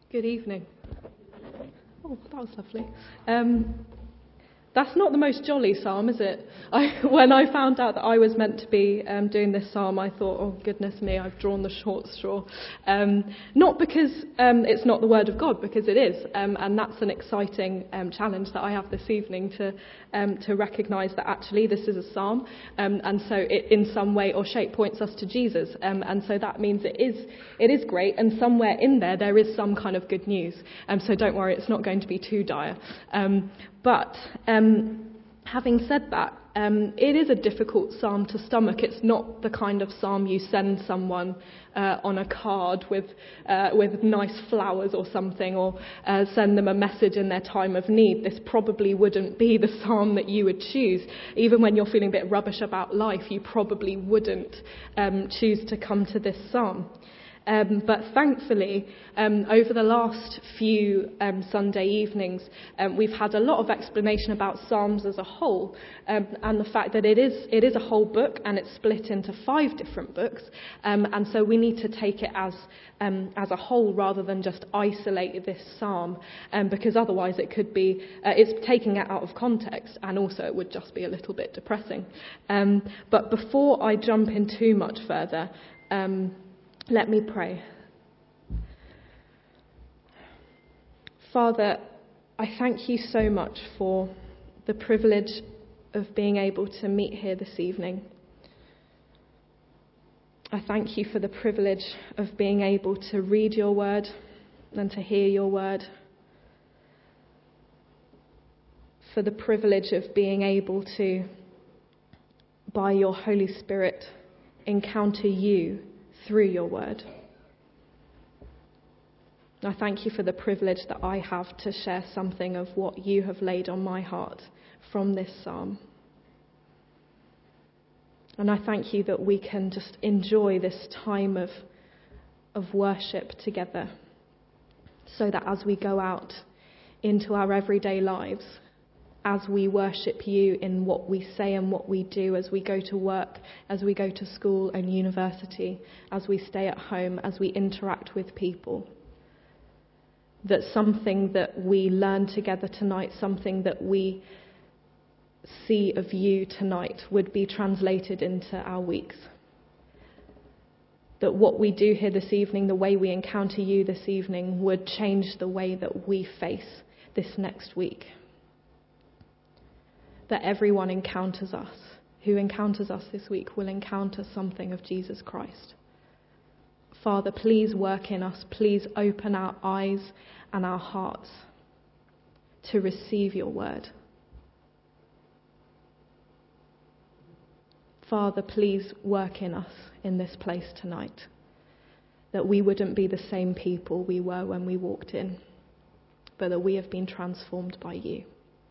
Good evening. Oh, that was lovely. That's not the most jolly psalm, is it? When I found out that I was meant to be doing this psalm, I thought, oh goodness me, I've drawn the short straw. Not because it's not the word of God, because it is, and that's an exciting challenge that I have this evening to recognise that actually this is a psalm, and so it in some way or shape points us to Jesus, and so that means it is great, and somewhere in there is some kind of good news. So don't worry, it's not going to be too dire. But having said that, it is a difficult psalm to stomach. It's not the kind of psalm you send someone on a card with nice flowers or something, or send them a message in their time of need. This probably wouldn't be the psalm that you would choose. Even when you're feeling a bit rubbish about life, you probably wouldn't choose to come to this psalm. But thankfully, over the last few Sunday evenings, we've had a lot of explanation about Psalms as a whole, and the fact that it is a whole book, and it's split into 5 different books, and so we need to take it as a whole rather than just isolate this psalm, because otherwise it could be it's taking it out of context, and also it would just be a little bit depressing. But before I jump in too much further, let me pray. Father, I thank you so much for the privilege of being able to meet here this evening. I thank you for the privilege of being able to read your word and to hear your word. For the privilege of being able to, by your Holy Spirit, encounter you through your word. I thank you for the privilege that I have to share something of what you have laid on my heart from this psalm. And I thank you that we can just enjoy this time of worship together, so that as we go out into our everyday lives, as we worship you in what we say and what we do, as we go to work, as we go to school and university, as we stay at home, as we interact with people, that something that we learn together tonight, something that we see of you tonight, would be translated into our weeks. That what we do here this evening, the way we encounter you this evening, would change the way that we face this next week. That everyone encounters us, who encounters us this week, will encounter something of Jesus Christ. Father, please work in us. Please open our eyes and our hearts to receive your word. Father, please work in us in this place tonight, that we wouldn't be the same people we were when we walked in, but that we have been transformed by you.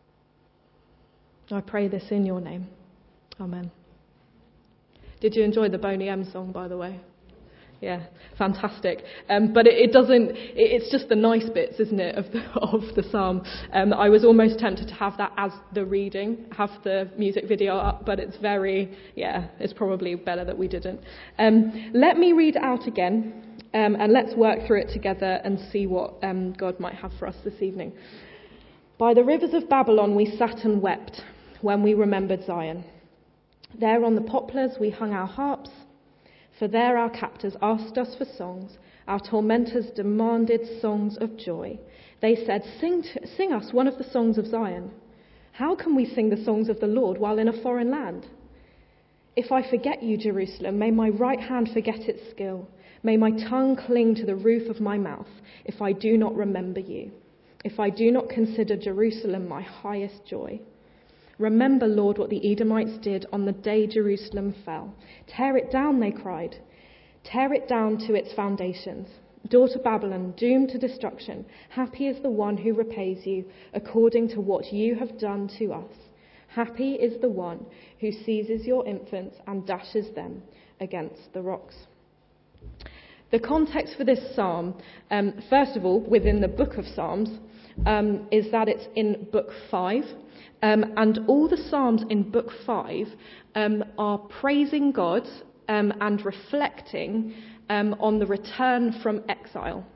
I pray this in your name. Amen. Did you enjoy the Boney M song, by the way? Yeah, fantastic. But it's just the nice bits, isn't it, of the psalm. I was almost tempted to have that as the reading, have the music video up, but it's probably better that we didn't. Let me read it out again, and let's work through it together and see what God might have for us this evening. By the rivers of Babylon we sat and wept when we remembered Zion. There on the poplars we hung our harps, for there our captors asked us for songs. Our tormentors demanded songs of joy. They said, sing us one of the songs of Zion. How can we sing the songs of the Lord while in a foreign land? If I forget you, Jerusalem, may my right hand forget its skill. May my tongue cling to the roof of my mouth if I do not remember you. If I do not consider Jerusalem my highest joy. Remember, Lord, what the Edomites did on the day Jerusalem fell. Tear it down, they cried. Tear it down to its foundations. Daughter Babylon, doomed to destruction, happy is the one who repays you according to what you have done to us. Happy is the one who seizes your infants and dashes them against the rocks. The context for this psalm, first of all, within the book of Psalms, is that it's in book 5. And all the Psalms in book 5 are praising God and reflecting on the return from exile.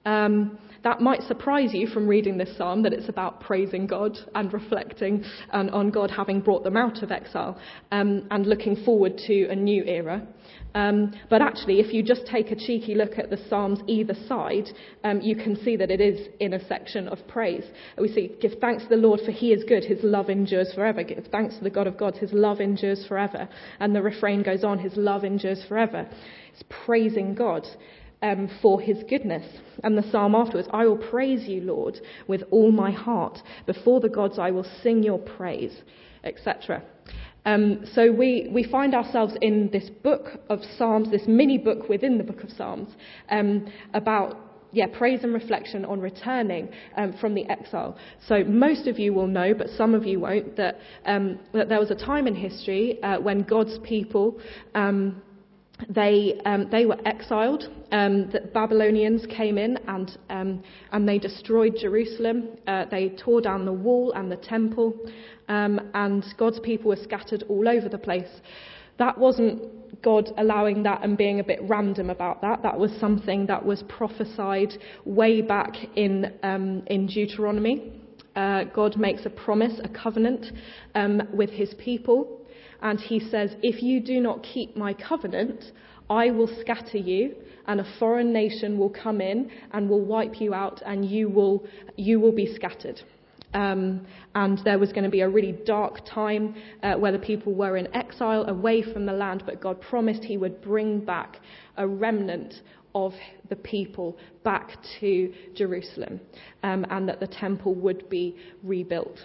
That might surprise you from reading this psalm, that it's about praising God and reflecting on God having brought them out of exile, and looking forward to a new era. But actually, if you just take a cheeky look at the psalms either side, you can see that it is in a section of praise. We see, give thanks to the Lord for he is good, his love endures forever. Give thanks to the God of gods, his love endures forever. And the refrain goes on, his love endures forever. It's praising God for his goodness. And the psalm afterwards, I will praise you, Lord, with all my heart. Before the gods I will sing your praise, etc. So we find ourselves in this book of Psalms, this mini book within the book of Psalms, about praise and reflection on returning from the exile. So most of you will know, but some of you won't, that there was a time in history when God's people they were exiled. The Babylonians came in and they destroyed Jerusalem. They tore down the wall and the temple, and God's people were scattered all over the place. That wasn't God allowing that and being a bit random about that. That was something that was prophesied way back in Deuteronomy. God makes a promise, a covenant with his people. And he says, if you do not keep my covenant, I will scatter you, and a foreign nation will come in and will wipe you out, and you will be scattered. And there was going to be a really dark time where the people were in exile away from the land, but God promised he would bring back a remnant of the people back to Jerusalem, and that the temple would be rebuilt.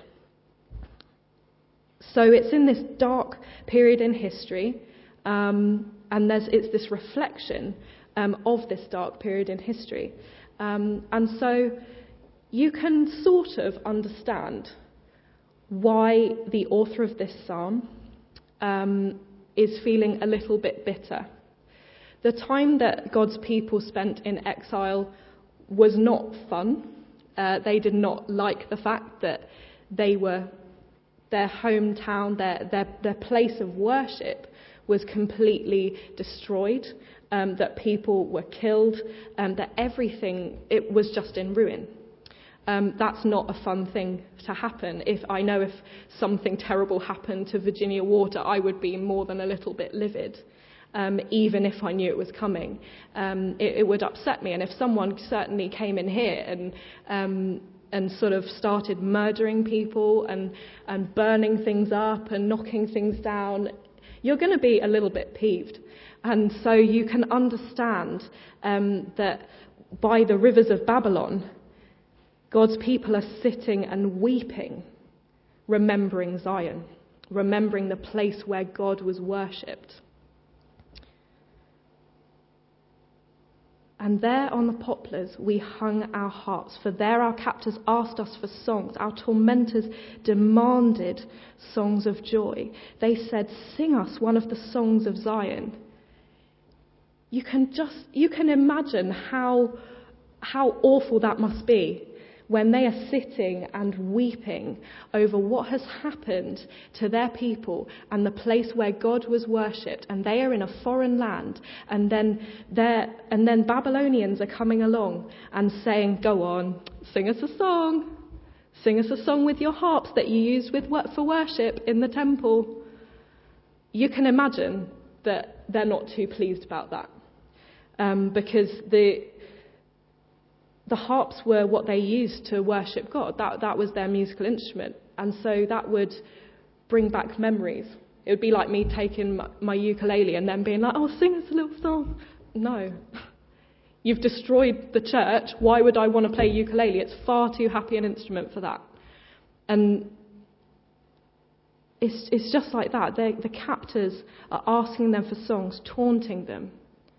So it's in this dark period in history, and it's this reflection of this dark period in history. And so you can sort of understand why the author of this psalm is feeling a little bit bitter. The time that God's people spent in exile was not fun. They did not like the fact that their hometown, their place of worship was completely destroyed, that people were killed, that everything, it was just in ruin. That's not a fun thing to happen. If something terrible happened to Virginia Water, I would be more than a little bit livid, even if I knew it was coming. It would upset me. And if someone certainly came in here and sort of started murdering people and burning things up and knocking things down, you're going to be a little bit peeved. And so you can understand that by the rivers of Babylon, God's people are sitting and weeping, remembering Zion, remembering the place where God was worshipped. And there on the poplars we hung our harps, for there our captors asked us for songs. Our tormentors demanded songs of joy. They said, sing us one of the songs of Zion. You can imagine how awful that must be when they are sitting and weeping over what has happened to their people and the place where God was worshipped, and they are in a foreign land, and then Babylonians are coming along and saying, go on, sing us a song with your harps that you used for worship in the temple. You can imagine that they're not too pleased about that, because the harps were what they used to worship God. That was their musical instrument. And so that would bring back memories. It would be like me taking my ukulele and then being like, oh, sing us a little song. No. You've destroyed the church. Why would I want to play ukulele? It's far too happy an instrument for that. And it's just like that. The captors are asking them for songs, taunting them.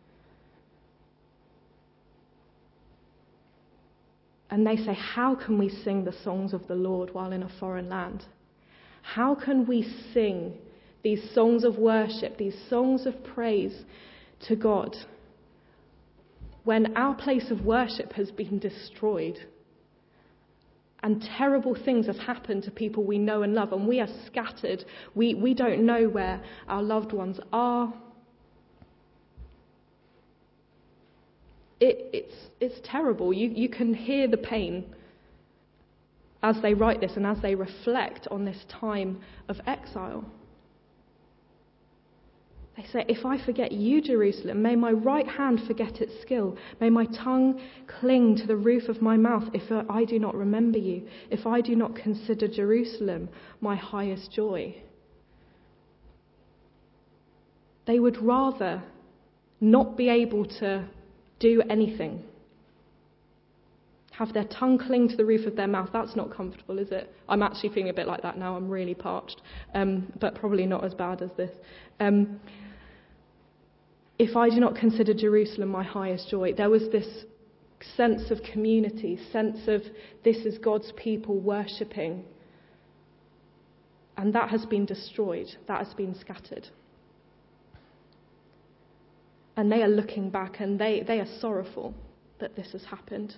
And they say, how can we sing the songs of the Lord while in a foreign land? How can we sing these songs of worship, these songs of praise to God when our place of worship has been destroyed and terrible things have happened to people we know and love, and we are scattered? We don't know where our loved ones are. It's terrible. You can hear the pain as they write this and as they reflect on this time of exile. They say, if I forget you, Jerusalem, may my right hand forget its skill. May my tongue cling to the roof of my mouth if I do not remember you, if I do not consider Jerusalem my highest joy. They would rather not be able to do anything. Have their tongue cling to the roof of their mouth. That's not comfortable, is it? I'm actually feeling a bit like that now. I'm really parched, but probably not as bad as this. If I do not consider Jerusalem my highest joy, there was this sense of community, sense of this is God's people worshipping. And that has been destroyed. That has been scattered. And they are looking back and they are sorrowful that this has happened.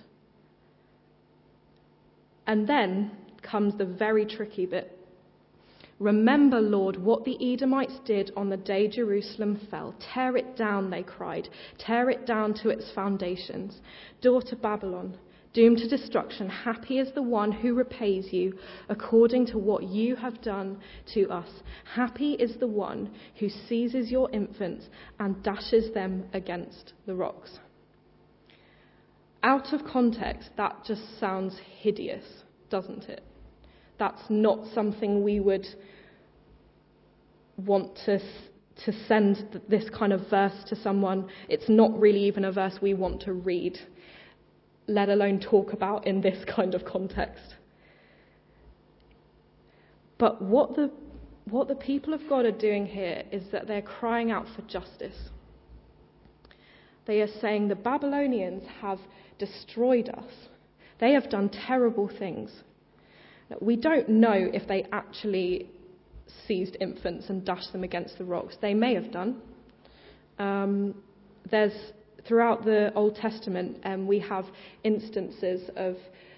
And then comes the very tricky bit. Remember, Lord, what the Edomites did on the day Jerusalem fell. Tear it down, they cried. Tear it down to its foundations. Daughter Babylon, doomed to destruction, happy is the one who repays you according to what you have done to us. Happy is the one who seizes your infants and dashes them against the rocks. Out of context, that just sounds hideous, doesn't it? That's not something we would want to send this kind of verse to someone. It's not really even a verse we want to read, let alone talk about in this kind of context. But what the people of God are doing here is that they're crying out for justice. They are saying the Babylonians have destroyed us. They have done terrible things. We don't know if they actually seized infants and dashed them against the rocks. They may have done. There's throughout the Old Testament, we have instances of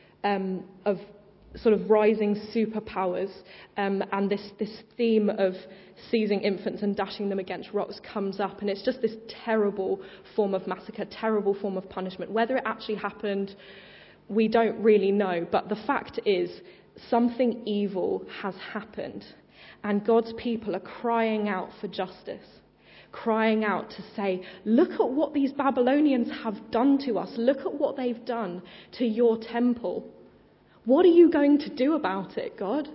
sort of rising superpowers, and this theme of seizing infants and dashing them against rocks comes up, and it's just this terrible form of massacre, terrible form of punishment. Whether it actually happened, we don't really know, but the fact is something evil has happened, and God's people are crying out for justice, crying out to say, look at what these Babylonians have done to us, look at what they've done to your temple. What are you going to do about it, God?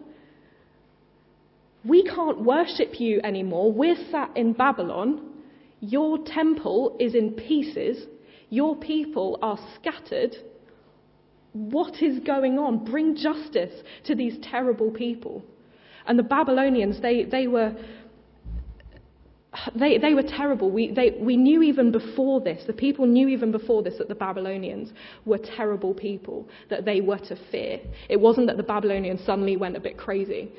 We can't worship you anymore. We're sat in Babylon. Your temple is in pieces. Your people are scattered. What is going on? Bring justice to these terrible people. And the Babylonians, they were terrible. We knew even before this, the people knew even before this that the Babylonians were terrible people, that they were to fear. It wasn't that the Babylonians suddenly went a bit crazy.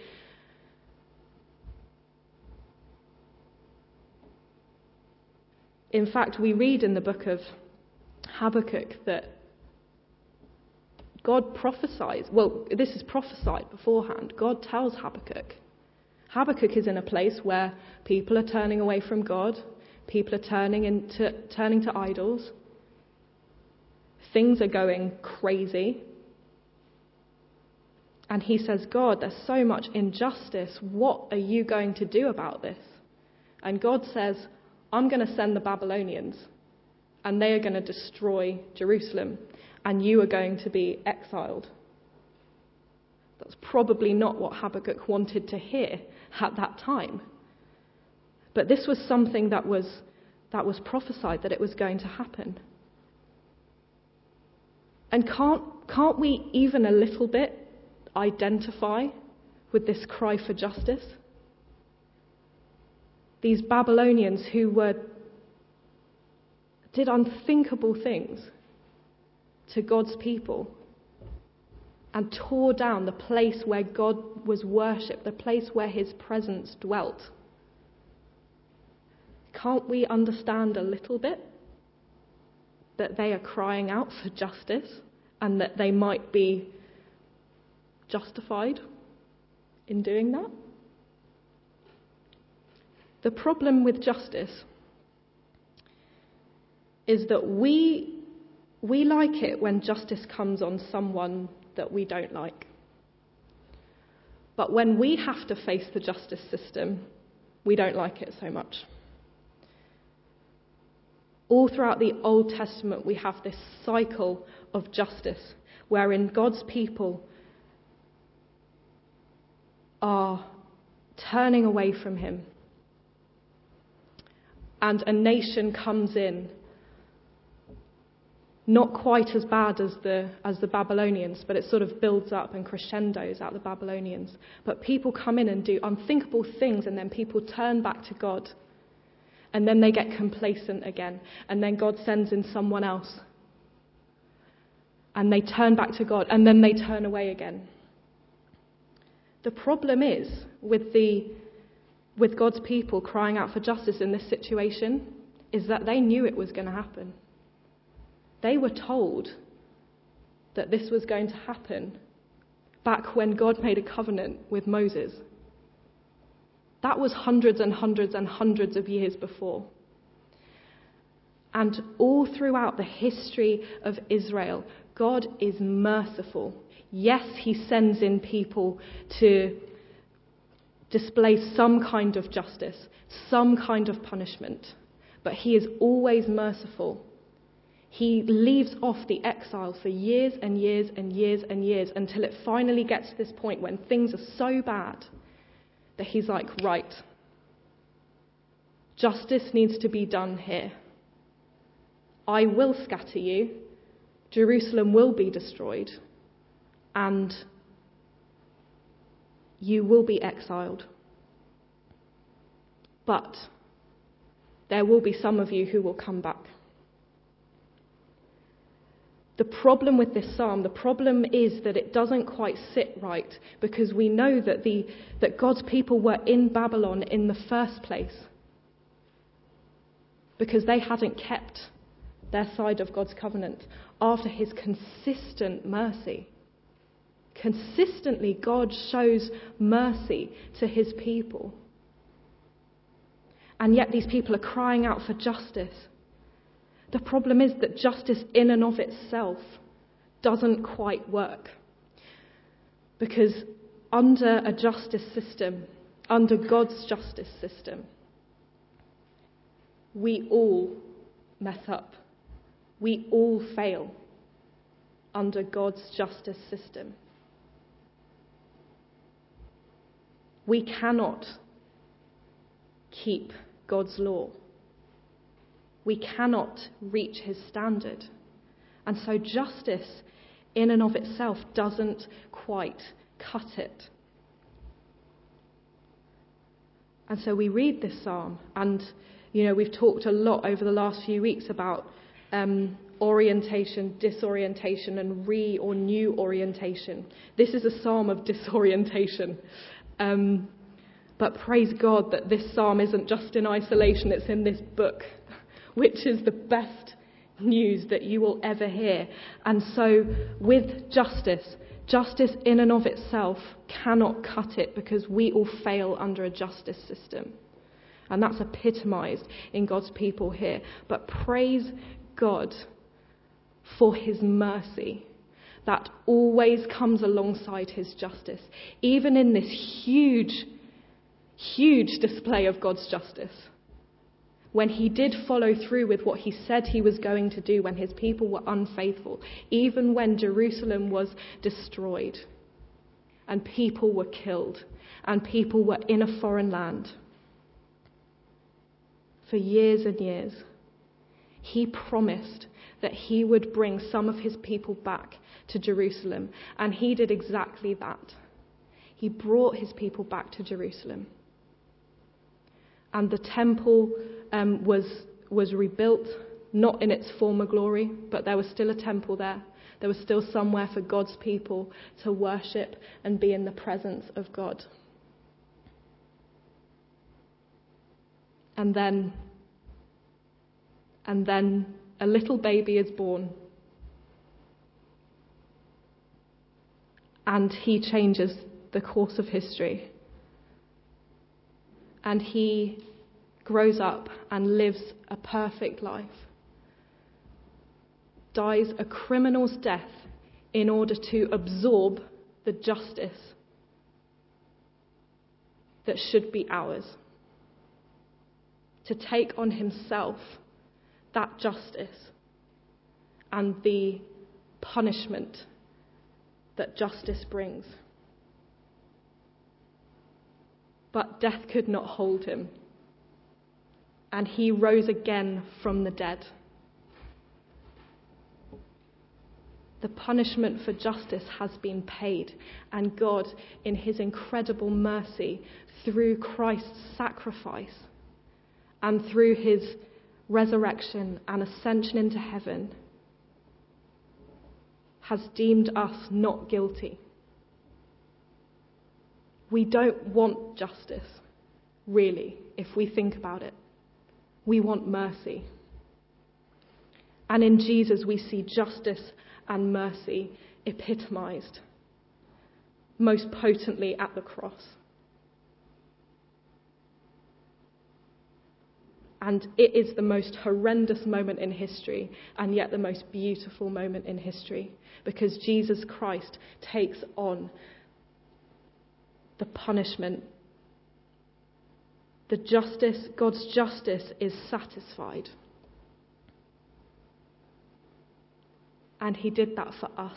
In fact, we read in the book of Habakkuk that God prophesies, well, this is prophesied beforehand. God tells Habakkuk. Habakkuk is in a place where people are turning away from God, people are turning to idols. Things are going crazy. And he says, God, there's so much injustice. What are you going to do about this? And God says, I'm going to send the Babylonians, and they are going to destroy Jerusalem, and you are going to be exiled. That's probably not what Habakkuk wanted to hear at that time. But this was something that was prophesied, that it was going to happen. And can't we even a little bit identify with this cry for justice? These Babylonians who did unthinkable things to God's people and tore down the place where God was worshipped, the place where his presence dwelt. Can't we understand a little bit that they are crying out for justice and that they might be justified in doing that? The problem with justice is that we We like it when justice comes on someone that we don't like. But when we have to face the justice system, we don't like it so much. All throughout the Old Testament, we have this cycle of justice, wherein God's people are turning away from him. And a nation comes in, not quite as bad as the Babylonians, but it sort of builds up and crescendos out the Babylonians. But people come in and do unthinkable things, and then people turn back to God. And then they get complacent again. And then God sends in someone else. And they turn back to God, and then they turn away again. The problem is with God's people crying out for justice in this situation is that they knew it was going to happen. They were told that this was going to happen back when God made a covenant with Moses. That was hundreds and hundreds and hundreds of years before. And all throughout the history of Israel, God is merciful. Yes, he sends in people to display some kind of justice, some kind of punishment, but he is always merciful. He leaves off the exile for years and years and years and years until it finally gets to this point when things are so bad that he's like, right, justice needs to be done here. I will scatter you. Jerusalem will be destroyed. And you will be exiled. But there will be some of you who will come back. The problem with this psalm, the problem is that it doesn't quite sit right, because we know that God's people were in Babylon in the first place because they hadn't kept their side of God's covenant after his consistent mercy. Consistently, God shows mercy to his people. And yet these people are crying out for justice. The problem is that justice in and of itself doesn't quite work. Because under a justice system, under God's justice system, we all mess up. We all fail under God's justice system. We cannot keep God's law. We cannot reach his standard. And so justice in and of itself doesn't quite cut it. And so we read this psalm, and we've talked a lot over the last few weeks about orientation, disorientation, and or new orientation. This is a psalm of disorientation. But praise God that this psalm isn't just in isolation, it's in this book, which is the best news that you will ever hear. And so with justice in and of itself cannot cut it, because we all fail under a justice system. And that's epitomised in God's people here. But praise God for his mercy that always comes alongside his justice. Even in this huge, huge display of God's justice, when he did follow through with what he said he was going to do when his people were unfaithful, even when Jerusalem was destroyed and people were killed and people were in a foreign land for years and years, he promised that he would bring some of his people back to Jerusalem, and he did exactly that. He brought his people back to Jerusalem. And the temple was rebuilt, not in its former glory, but there was still a temple there. There was still somewhere for God's people to worship and be in the presence of God. And then a little baby is born. And he changes the course of history. And he grows up and lives a perfect life. dies a criminal's death in order to absorb the justice that should be ours. To take on himself that justice and the punishment that justice brings. But death could not hold him, and he rose again from the dead. The punishment for justice has been paid, and God, in his incredible mercy, through Christ's sacrifice and through his resurrection and ascension into heaven, has deemed us not guilty. We don't want justice, really, if we think about it. We want mercy. And in Jesus we see justice and mercy epitomized most potently at the cross. And it is the most horrendous moment in history, and yet the most beautiful moment in history, because Jesus Christ takes on the punishment. The justice, God's justice, is satisfied. And he did that for us,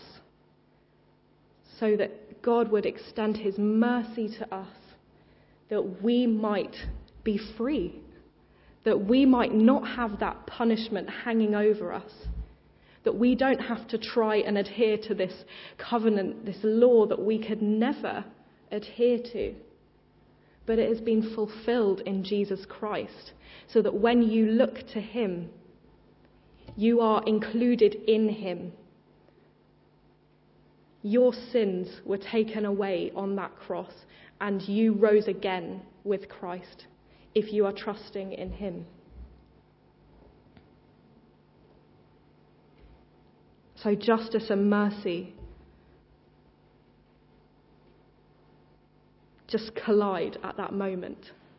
so that God would extend his mercy to us, that we might be free, that we might not have that punishment hanging over us, that we don't have to try and adhere to this covenant, this law that we could never adhere to. But it has been fulfilled in Jesus Christ, so that when you look to him, you are included in him. Your sins were taken away on that cross, and you rose again with Christ if you are trusting in him. So justice and mercy just collide at that moment.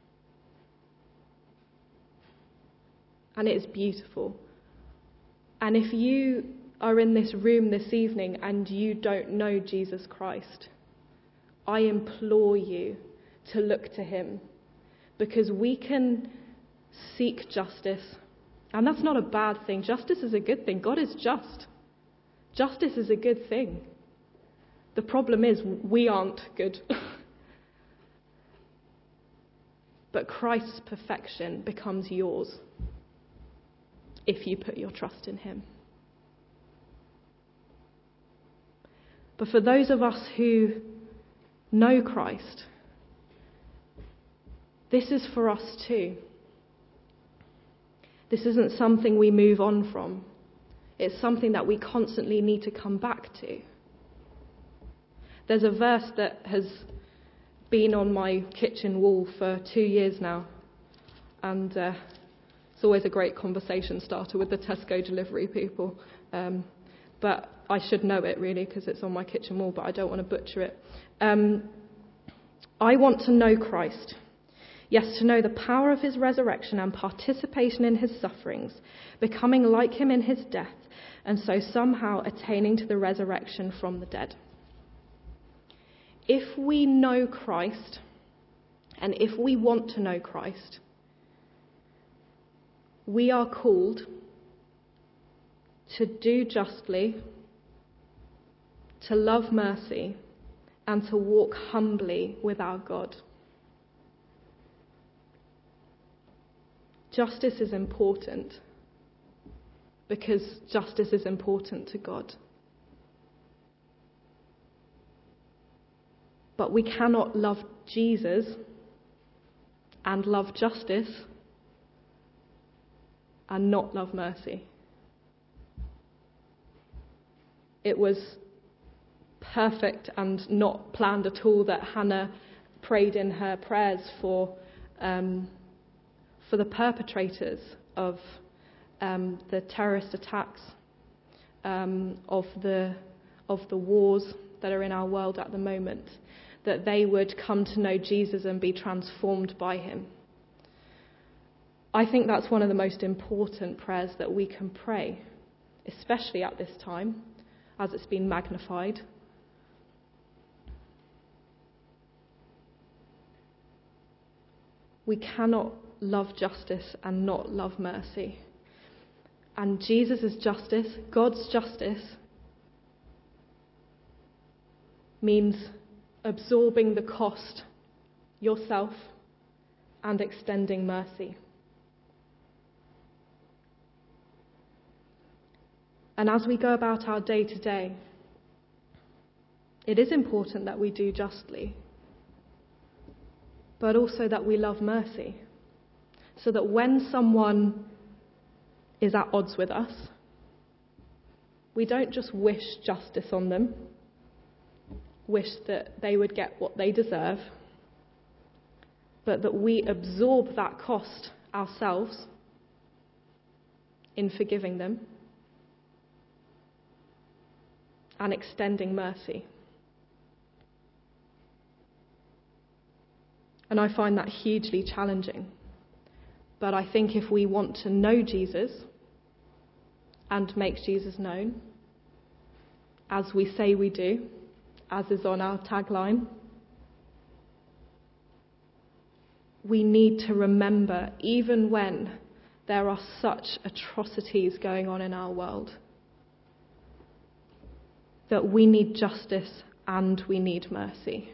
And it is beautiful. And if you are in this room this evening and you don't know Jesus Christ, I implore you to look to him, because we can seek justice. And that's not a bad thing. Justice is a good thing. God is just. Justice is a good thing. The problem is we aren't good. But Christ's perfection becomes yours if you put your trust in him. But for those of us who know Christ, this is for us too. This isn't something we move on from. It's something that we constantly need to come back to. There's a verse that has been on my kitchen wall for 2 years now, and it's always a great conversation starter with the Tesco delivery people, but I should know it really because it's on my kitchen wall, but I don't want to butcher it. I want to know Christ. Yes, to know the power of his resurrection and participation in his sufferings, becoming like him in his death, and so somehow attaining to the resurrection from the dead. If we know Christ, and if we want to know Christ, we are called to do justly, to love mercy, and to walk humbly with our God. Justice is important because justice is important to God. But we cannot love Jesus and love justice and not love mercy. It was perfect and not planned at all that Hannah prayed in her prayers for the perpetrators of the terrorist attacks, of the wars that are in our world at the moment, that they would come to know Jesus and be transformed by him. I think that's one of the most important prayers that we can pray, especially at this time, as it's been magnified. We cannot love justice and not love mercy. And Jesus' justice, God's justice, means absorbing the cost yourself and extending mercy. And as we go about our day to day, it is important that we do justly, but also that we love mercy, so that when someone is at odds with us, we don't just wish justice on them, wish that they would get what they deserve, but that we absorb that cost ourselves in forgiving them and extending mercy. And I find that hugely challenging. But I think if we want to know Jesus and make Jesus known, as we say we do, as is on our tagline, we need to remember, even when there are such atrocities going on in our world, that we need justice and we need mercy.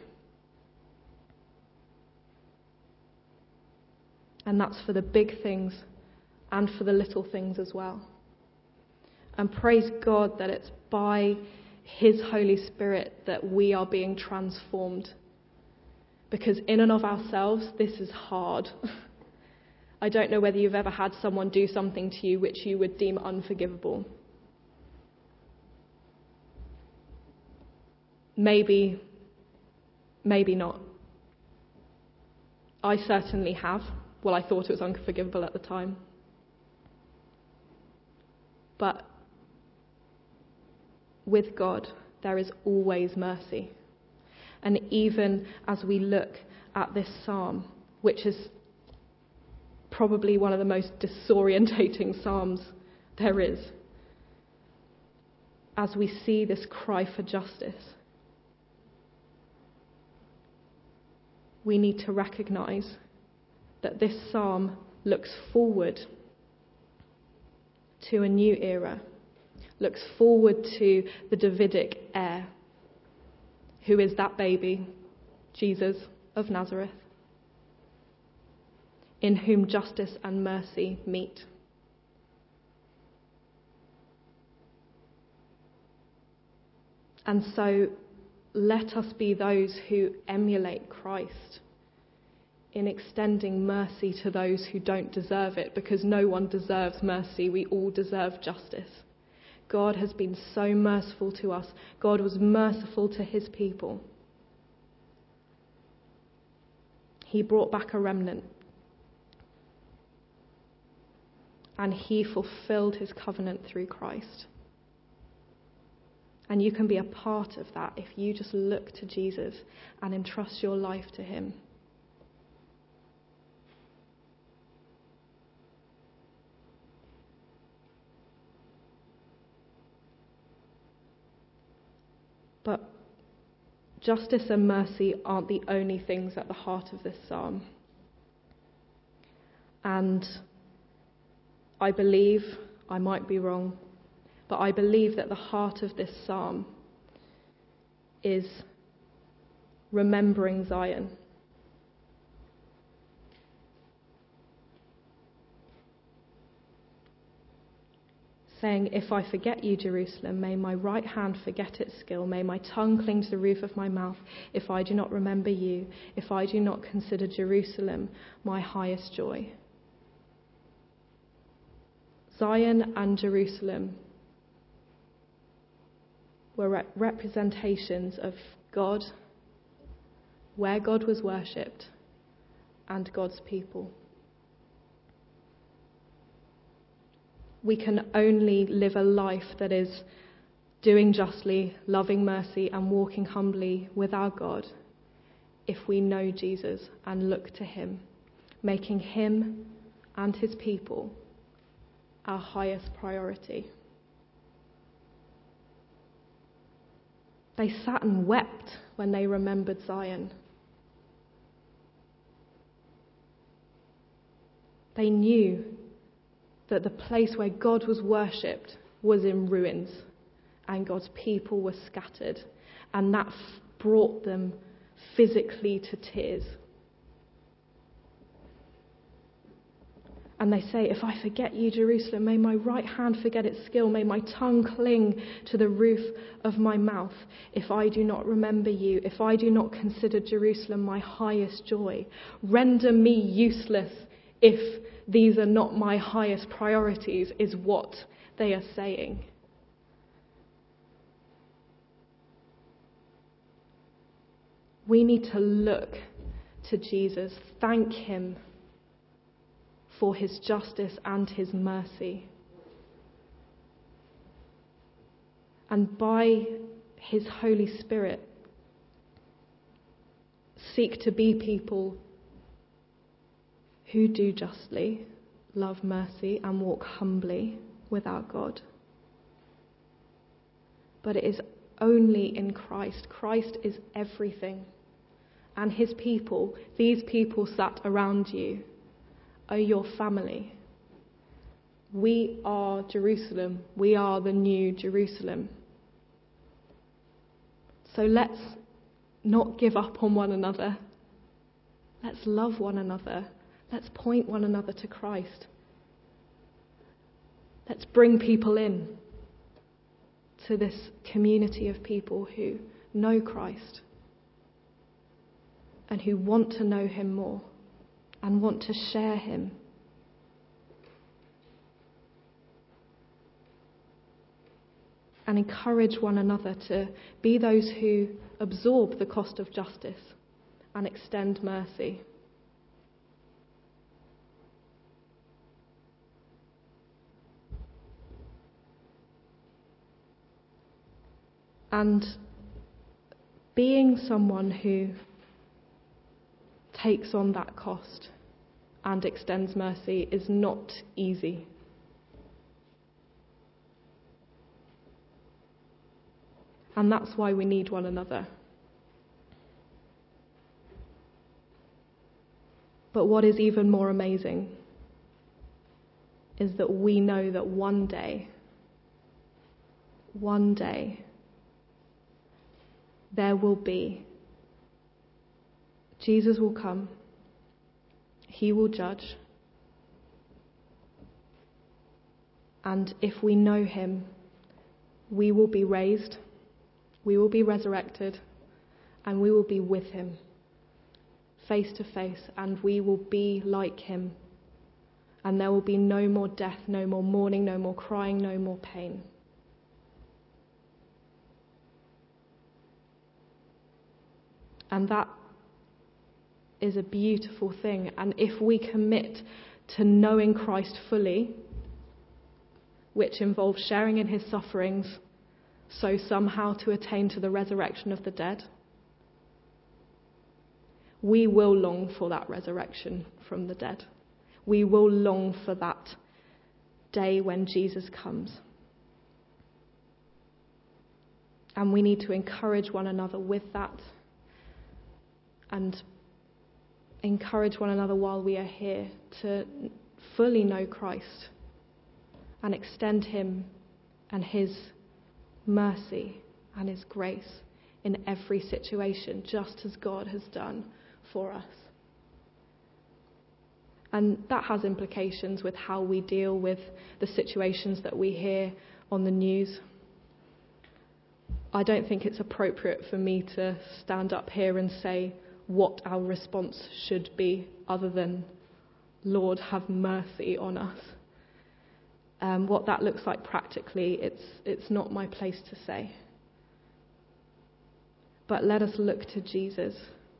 And that's for the big things and for the little things as well. And praise God that it's by His Holy Spirit that we are being transformed. Because in and of ourselves, this is hard. I don't know whether you've ever had someone do something to you which you would deem unforgivable. Maybe not. I certainly have. Well, I thought it was unforgivable at the time. But with God, there is always mercy. And even as we look at this psalm, which is probably one of the most disorientating psalms there is, as we see this cry for justice, we need to recognize that this psalm looks forward to a new era, looks forward to the Davidic heir, who is that baby, Jesus of Nazareth, in whom justice and mercy meet. And so let us be those who emulate Christ in extending mercy to those who don't deserve it, because no one deserves mercy. We all deserve justice. God has been so merciful to us. God was merciful to His people. He brought back a remnant. And He fulfilled His covenant through Christ. And you can be a part of that if you just look to Jesus and entrust your life to Him. But justice and mercy aren't the only things at the heart of this psalm. And I believe, I might be wrong, but I believe that the heart of this psalm is remembering Zion. Saying, if I forget you, Jerusalem, may my right hand forget its skill, may my tongue cling to the roof of my mouth, if I do not remember you, if I do not consider Jerusalem my highest joy. Zion and Jerusalem were representations of God, where God was worshipped, and God's people. We can only live a life that is doing justly, loving mercy, and walking humbly with our God if we know Jesus and look to Him, making Him and His people our highest priority. They sat and wept when they remembered Zion. They knew that the place where God was worshipped was in ruins and God's people were scattered, and that brought them physically to tears. And they say, if I forget you, Jerusalem, may my right hand forget its skill, may my tongue cling to the roof of my mouth, if I do not remember you, if I do not consider Jerusalem my highest joy. Render me useless if these are not my highest priorities, is what they are saying. We need to look to Jesus, thank him for his justice and his mercy. And by his Holy Spirit, seek to be people who do justly, love mercy, and walk humbly with our God. But it is only in Christ. Christ is everything. And his people, these people sat around you, are your family. We are Jerusalem. We are the new Jerusalem. So let's not give up on one another. Let's love one another. Let's point one another to Christ. Let's bring people in to this community of people who know Christ and who want to know him more and want to share him. And encourage one another to be those who absorb the cost of justice and extend mercy. And being someone who takes on that cost and extends mercy is not easy. And that's why we need one another. But what is even more amazing is that we know that one day, there will be. Jesus will come. He will judge. And if we know him, we will be raised, we will be resurrected, and we will be with him, face to face, and we will be like him. And there will be no more death, no more mourning, no more crying, no more pain. And that is a beautiful thing. And if we commit to knowing Christ fully, which involves sharing in his sufferings, so somehow to attain to the resurrection of the dead, we will long for that resurrection from the dead. We will long for that day when Jesus comes. And we need to encourage one another with that, and encourage one another while we are here to fully know Christ and extend him and his mercy and his grace in every situation, just as God has done for us. And that has implications with how we deal with the situations that we hear on the news. I don't think it's appropriate for me to stand up here and say what our response should be, other than, Lord, have mercy on us. What that looks like practically, it's not my place to say. But let us look to Jesus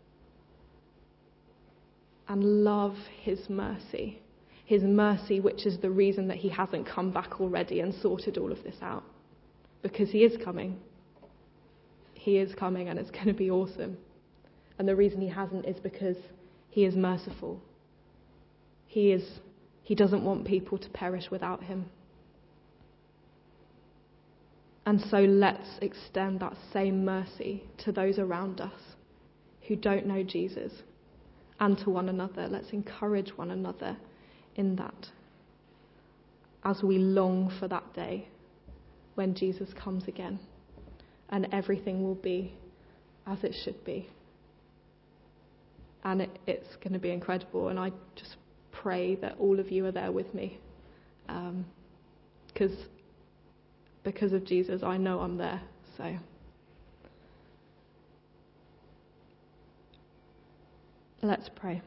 and love his mercy, which is the reason that he hasn't come back already and sorted all of this out. Because he is coming. He is coming, and it's going to be awesome. And the reason he hasn't is because he is merciful. He doesn't want people to perish without him. And so let's extend that same mercy to those around us who don't know Jesus, and to one another. Let's encourage one another in that as we long for that day when Jesus comes again and everything will be as it should be. And it's going to be incredible, and I just pray that all of you are there with me, because of Jesus, I know I'm there. So let's pray.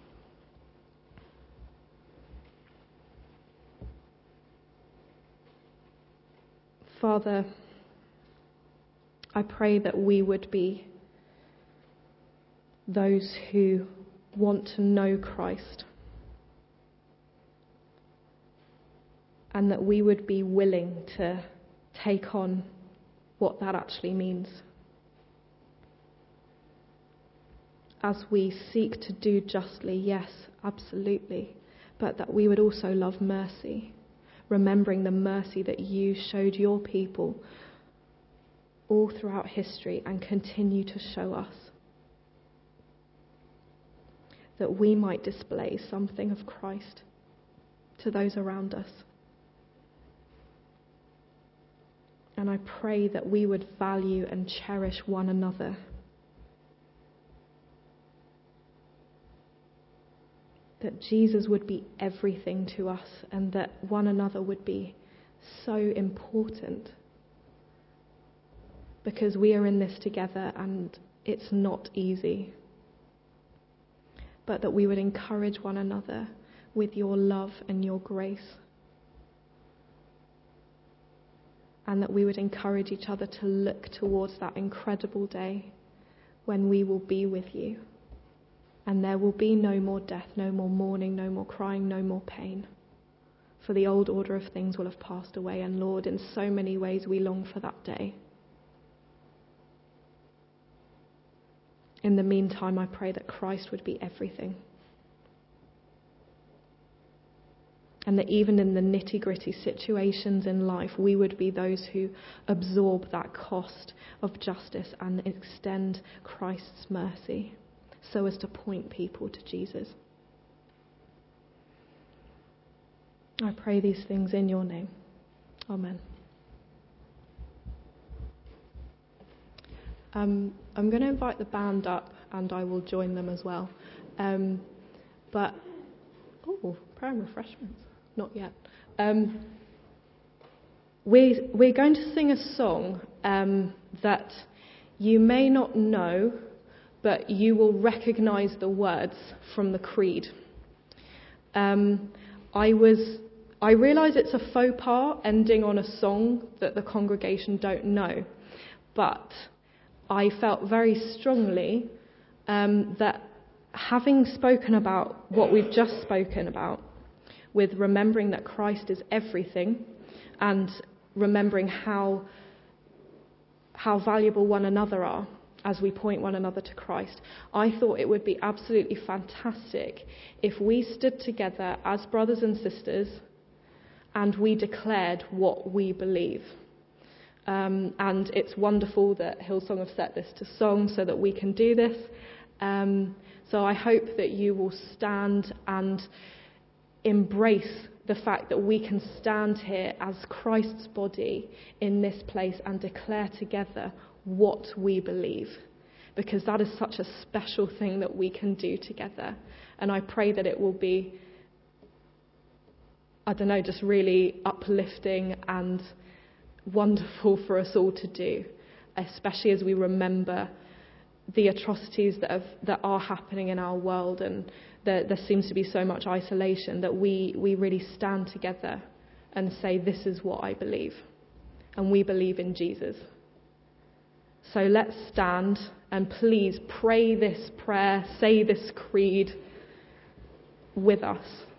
Father, I pray that we would be those who want to know Christ, and that we would be willing to take on what that actually means. As we seek to do justly, yes, absolutely, but that we would also love mercy, remembering the mercy that you showed your people all throughout history and continue to show us, that we might display something of Christ to those around us. And I pray that we would value and cherish one another. That Jesus would be everything to us, and that one another would be so important. Because we are in this together and it's not easy. But that we would encourage one another with your love and your grace. And that we would encourage each other to look towards that incredible day when we will be with you. And there will be no more death, no more mourning, no more crying, no more pain. For the old order of things will have passed away. And Lord, in so many ways we long for that day. In the meantime, I pray that Christ would be everything. And that even in the nitty-gritty situations in life, we would be those who absorb that cost of justice and extend Christ's mercy so as to point people to Jesus. I pray these things in your name. Amen. I'm going to invite the band up, and I will join them as well. Prayer and refreshments. Not yet. We're going to sing a song that you may not know, but you will recognise the words from the Creed. I realise it's a faux pas ending on a song that the congregation don't know, but I felt very strongly that having spoken about what we've just spoken about, with remembering that Christ is everything and remembering how valuable one another are as we point one another to Christ, I thought it would be absolutely fantastic if we stood together as brothers and sisters and we declared what we believe. And it's wonderful that Hillsong have set this to song so that we can do this. So I hope that you will stand and embrace the fact that we can stand here as Christ's body in this place and declare together what we believe, because that is such a special thing that we can do together. And I pray that it will be, just really uplifting and wonderful for us all to do, especially as we remember the atrocities that are happening in our world, and there seems to be so much isolation, that we really stand together and say, this is what I believe, and we believe in Jesus. So let's stand and please pray this prayer, say this creed with us.